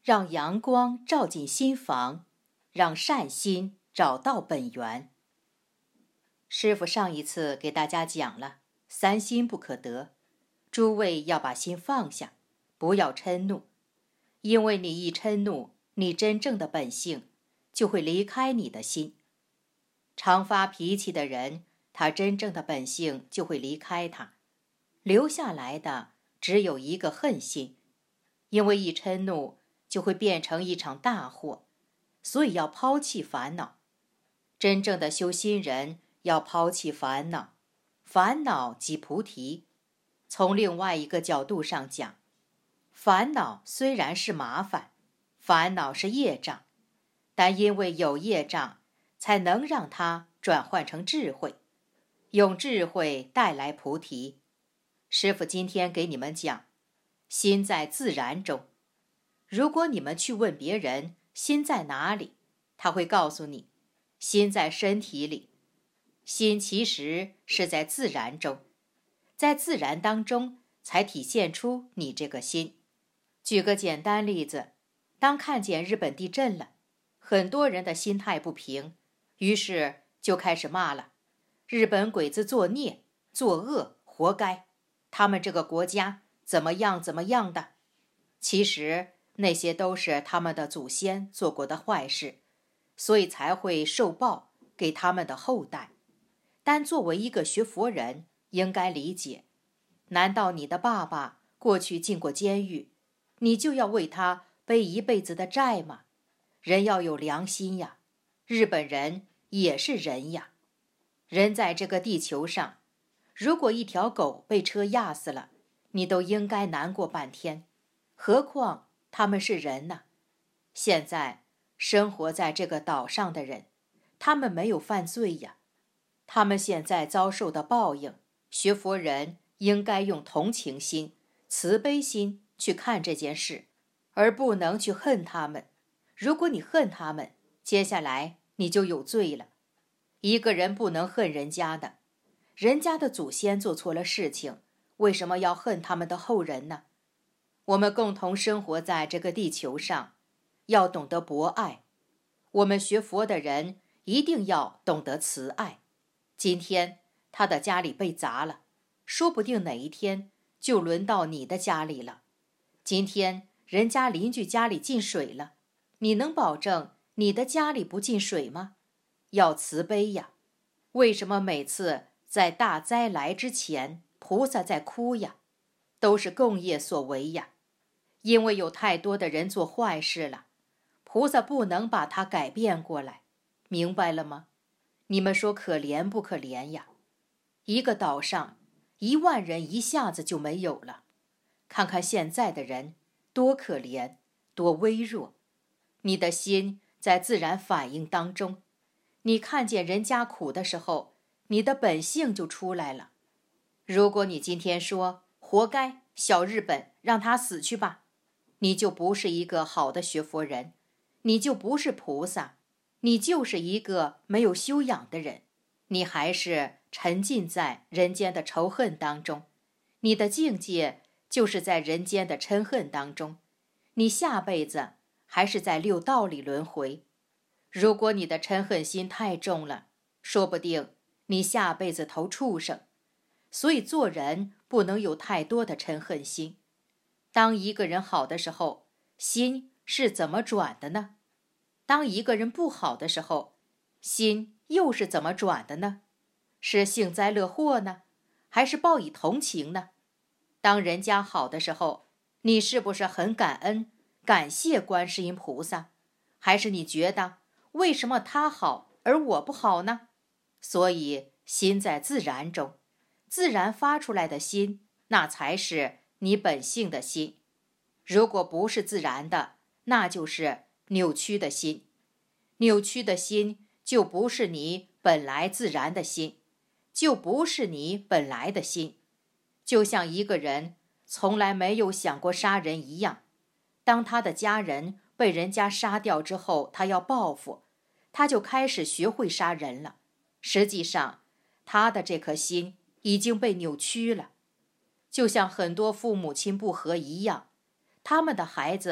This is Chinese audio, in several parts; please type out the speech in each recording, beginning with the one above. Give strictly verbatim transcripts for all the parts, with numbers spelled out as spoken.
让阳光照进心房，让善心找到本源。师父上一次给大家讲了，三心不可得，诸位要把心放下，不要嗔怒，因为你一嗔怒，你真正的本性就会离开你的心。常发脾气的人，他真正的本性就会离开他，留下来的只有一个恨心，因为一嗔怒就会变成一场大祸，所以要抛弃烦恼。真正的修心人要抛弃烦恼，烦恼即菩提。从另外一个角度上讲，烦恼虽然是麻烦，烦恼是业障，但因为有业障，才能让它转换成智慧，用智慧带来菩提。师父今天给你们讲，心在自然中。如果你们去问别人心在哪里，他会告诉你，心在身体里。心其实是在自然中，在自然当中才体现出你这个心。举个简单例子，当看见日本地震了，很多人的心态不平，于是就开始骂了，日本鬼子作孽作恶，活该，他们这个国家怎么样怎么样的。其实那些都是他们的祖先做过的坏事，所以才会受报给他们的后代。但作为一个学佛人，应该理解，难道你的爸爸过去进过监狱，你就要为他背一辈子的债吗？人要有良心呀，日本人也是人呀。人在这个地球上，如果一条狗被车压死了，你都应该难过半天，何况他们是人呢？现在生活在这个岛上的人，他们没有犯罪呀，他们现在遭受的报应，学佛人应该用同情心、慈悲心去看这件事，而不能去恨他们。如果你恨他们，接下来你就有罪了。一个人不能恨人家的，人家的祖先做错了事情，为什么要恨他们的后人呢？我们共同生活在这个地球上，要懂得博爱。我们学佛的人一定要懂得慈爱。今天他的家里被砸了，说不定哪一天就轮到你的家里了。今天人家邻居家里进水了，你能保证你的家里不进水吗？要慈悲呀。为什么每次在大灾来之前，菩萨在哭呀？都是共业所为呀。因为有太多的人做坏事了，菩萨不能把它改变过来，明白了吗？你们说可怜不可怜呀？一个岛上一万人一下子就没有了，看看现在的人多可怜，多微弱。你的心在自然反应当中，你看见人家苦的时候，你的本性就出来了。如果你今天说活该，小日本让他死去吧，你就不是一个好的学佛人，你就不是菩萨，你就是一个没有修养的人，你还是沉浸在人间的仇恨当中，你的境界就是在人间的嗔恨当中，你下辈子还是在六道里轮回。如果你的嗔恨心太重了，说不定你下辈子投畜生。所以做人不能有太多的嗔恨心。当一个人好的时候，心是怎么转的呢？当一个人不好的时候，心又是怎么转的呢？是幸灾乐祸呢，还是报以同情呢？当人家好的时候，你是不是很感恩，感谢观世音菩萨？还是你觉得为什么他好而我不好呢？所以心在自然中，自然发出来的心，那才是你本性的心。如果不是自然的，那就是扭曲的心。扭曲的心就不是你本来自然的心，就不是你本来的心。就像一个人从来没有想过杀人一样，当他的家人被人家杀掉之后，他要报复，他就开始学会杀人了。实际上，他的这颗心已经被扭曲了。就像很多父母亲不和一样，他们的孩子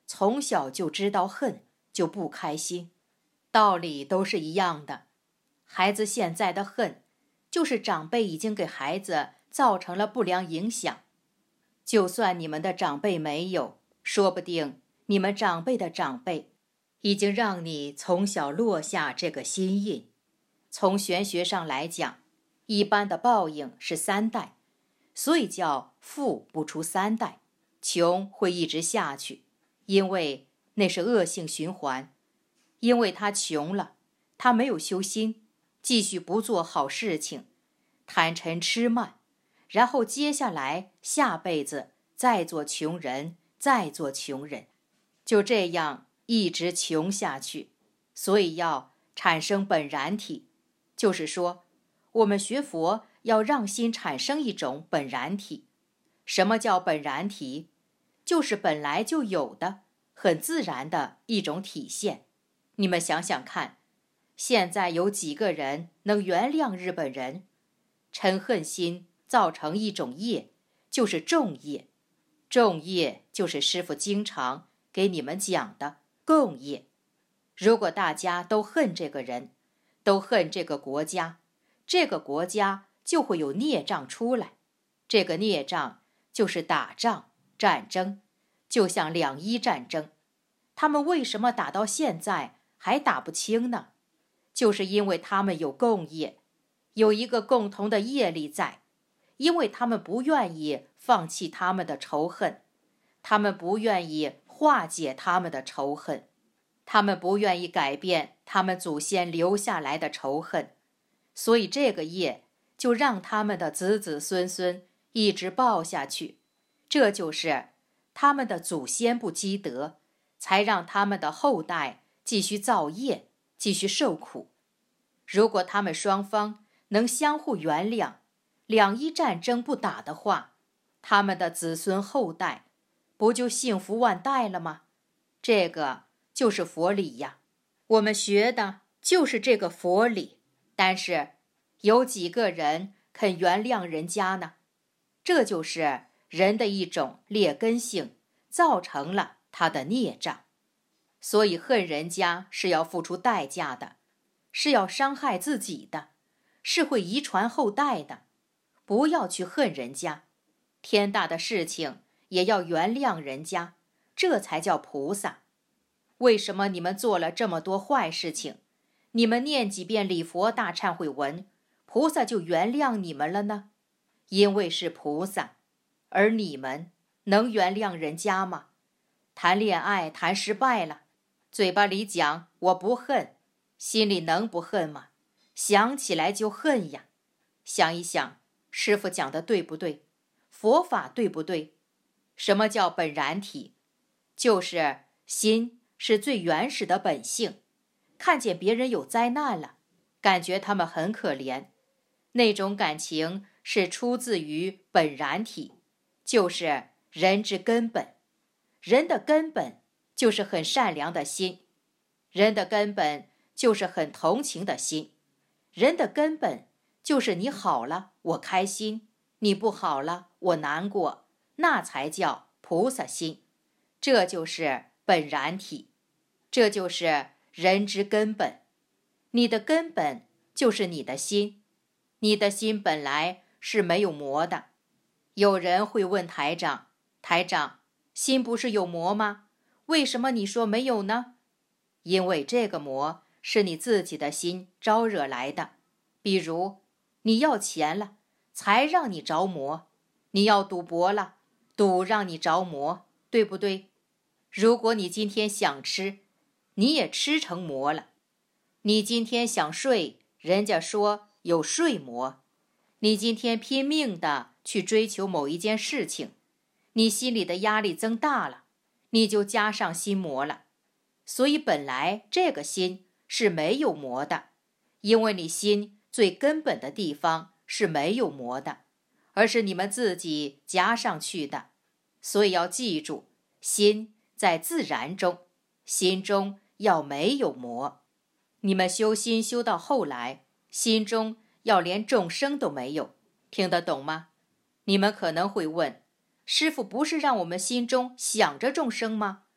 从小就知道恨，就不开心。道理都是一样的。孩子现在的恨，就是长辈已经给孩子造成了不良影响。就算你们的长辈没有，说不定你们长辈的长辈已经让你从小落下这个心印。从玄学上来讲，一般的报应是三代，所以叫富不出三代，穷会一直下去，因为那是恶性循环。因为他穷了，他没有修心，继续不做好事情，贪嗔痴慢，然后接下来下辈子再做穷人，再做穷人，就这样一直穷下去。所以要产生本然体，就是说我们学佛要让心产生一种本然体。什么叫本然体？就是本来就有的很自然的一种体现。你们想想看，现在有几个人能原谅日本人？嗔恨心造成一种业，就是重业。重业就是师父经常给你们讲的共业。如果大家都恨这个人，都恨这个国家，这个国家就会有孽障出来。这个孽障就是打仗、战争，就像两伊战争。他们为什么打到现在还打不清呢？就是因为他们有共业，有一个共同的业力在，因为他们不愿意放弃他们的仇恨，他们不愿意化解他们的仇恨，他们不愿意改变他们祖先留下来的仇恨，所以这个业就让他们的子子孙孙一直报下去。这就是他们的祖先不积德，才让他们的后代继续造业，继续受苦。如果他们双方能相互原谅，两伊战争不打的话，他们的子孙后代不就幸福万代了吗？这个就是佛理呀，我们学的就是这个佛理。但是有几个人肯原谅人家呢？这就是人的一种劣根性，造成了他的孽障。所以恨人家是要付出代价的，是要伤害自己的，是会遗传后代的。不要去恨人家，天大的事情也要原谅人家，这才叫菩萨。为什么你们做了这么多坏事情，你们念几遍礼佛大忏悔文，菩萨就原谅你们了呢？因为是菩萨，而你们能原谅人家吗？谈恋爱谈失败了，嘴巴里讲我不恨，心里能不恨吗？想起来就恨呀。想一想，师父讲的对不对？佛法对不对？什么叫本然体？就是心是最原始的本性。看见别人有灾难了，感觉他们很可怜，那种感情是出自于本然体，就是人之根本。人的根本就是很善良的心，人的根本就是很同情的心，人的根本就是你好了我开心，你不好了我难过，那才叫菩萨心。这就是本然体，这就是人之根本。你的根本就是你的心，你的心本来是没有魔的。有人会问台长，台长，心不是有魔吗？为什么你说没有呢？因为这个魔是你自己的心招惹来的。比如你要钱了，才让你着魔；你要赌博了，赌让你着魔，对不对？如果你今天想吃，你也吃成魔了。你今天想睡，人家说有睡魔。你今天拼命的去追求某一件事情，你心里的压力增大了，你就加上心魔了。所以本来这个心是没有魔的，因为你心最根本的地方是没有魔的，而是你们自己加上去的。所以要记住，心在自然中，心中要没有魔。你们修心修到后来，心中要连众生都没有，听得懂吗？你们可能会问，师父不是让我们心中想着众生吗？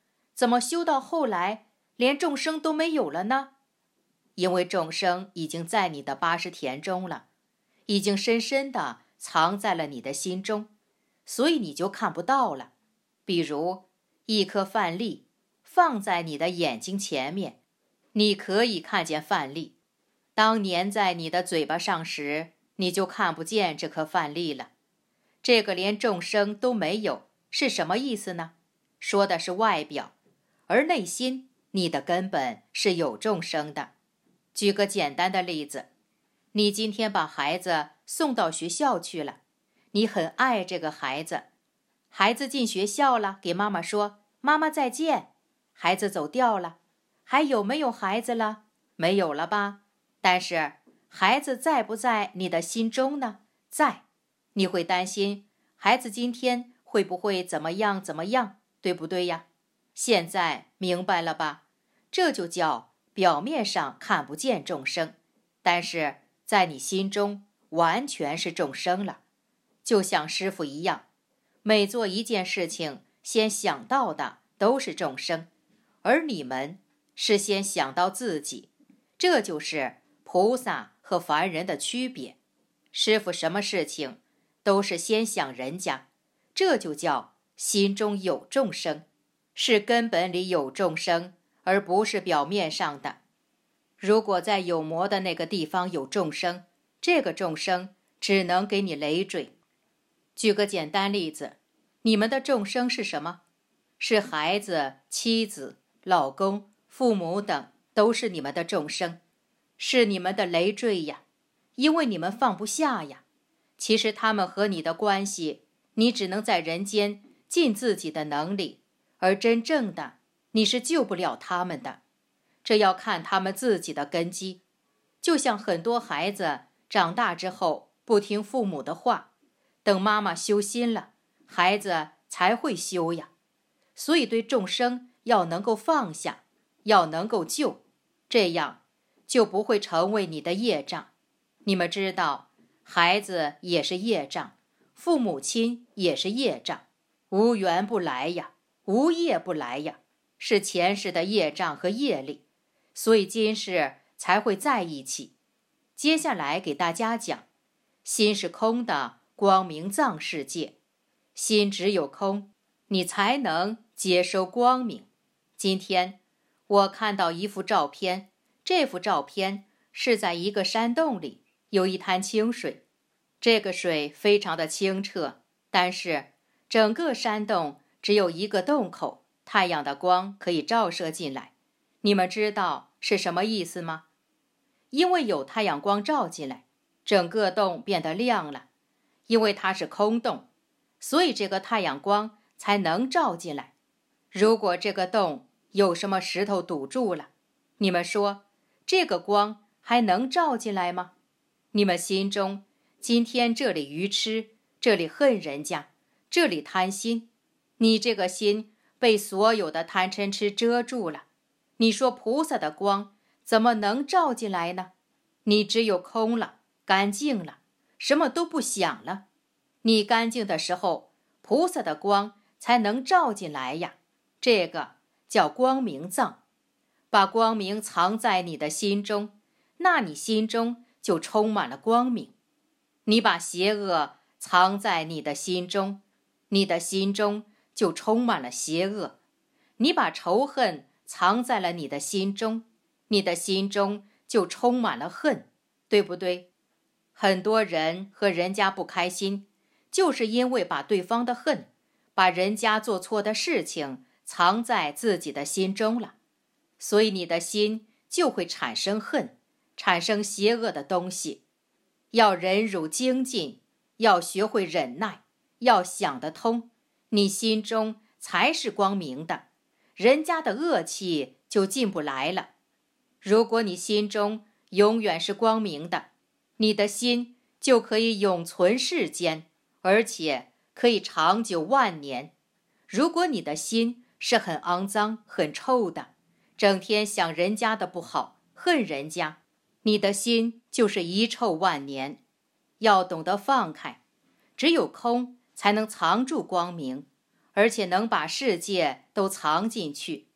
怎么修到后来连众生都没有了呢？因为众生已经在你的八识田中了，已经深深地藏在了你的心中，所以你就看不到了。比如一颗饭粒放在你的眼睛前面，你可以看见饭粒，当粘在你的嘴巴上时，你就看不见这颗饭粒了。这个连众生都没有是什么意思呢？说的是外表，而内心你的根本是有众生的。举个简单的例子，你今天把孩子送到学校去了，你很爱这个孩子，孩子进学校了，给妈妈说妈妈再见，孩子走掉了，还有没有孩子了？没有了吧？但是孩子在不在你的心中呢？在。你会担心孩子今天会不会怎么样怎么样，对不对呀？现在明白了吧？这就叫表面上看不见众生，但是在你心中完全是众生了。就像师父一样，每做一件事情先想到的都是众生，而你们是先想到自己，这就是菩萨和凡人的区别。师父什么事情都是先想人家，这就叫心中有众生，是根本里有众生，而不是表面上的。如果在有魔的那个地方有众生，这个众生只能给你累赘。举个简单例子，你们的众生是什么？是孩子、妻子、老公、父母等，都是你们的众生，是你们的累赘呀，因为你们放不下呀。其实他们和你的关系，你只能在人间尽自己的能力，而真正的你是救不了他们的，这要看他们自己的根基。就像很多孩子长大之后不听父母的话，等妈妈修心了，孩子才会修呀。所以对众生要能够放下，要能够救，这样就不会成为你的业障。你们知道，孩子也是业障，父母亲也是业障，无缘不来呀，无业不来呀，是前世的业障和业力，所以今世才会在一起。接下来给大家讲，心是空的光明藏世界，心只有空，你才能接收光明。今天我看到一幅照片，这幅照片是在一个山洞里，有一滩清水，这个水非常的清澈，但是整个山洞只有一个洞口，太阳的光可以照射进来。你们知道是什么意思吗？因为有太阳光照进来，整个洞变得亮了。因为它是空洞，所以这个太阳光才能照进来。如果这个洞有什么石头堵住了，你们说这个光还能照进来吗？你们心中今天这里愚痴，这里恨人家，这里贪心，你这个心被所有的贪嗔痴遮住了。你说菩萨的光怎么能照进来呢？你只有空了，干净了，什么都不想了。你干净的时候，菩萨的光才能照进来呀。这个叫光明藏，把光明藏在你的心中，那你心中就充满了光明。你把邪恶藏在你的心中，你的心中就充满了邪恶。你把仇恨藏在了你的心中，你的心中就充满了恨，对不对？很多人和人家不开心，就是因为把对方的恨，把人家做错的事情藏在自己的心中了，所以你的心就会产生恨，产生邪恶的东西。要忍辱精进，要学会忍耐，要想得通，你心中才是光明的，人家的恶气就进不来了。如果你心中永远是光明的，你的心就可以永存世间，而且可以长久万年。如果你的心是很肮脏、很臭的，整天想人家的不好，恨人家，你的心就是遗臭万年。要懂得放开，只有空才能藏住光明，而且能把世界都藏进去。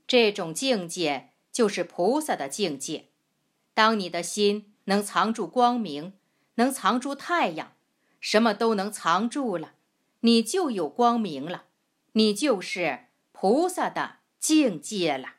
这种境界就是菩萨的境界。当你的心能藏住光明，能藏住太阳，什么都能藏住了，你就有光明了，你就是菩萨的境界了。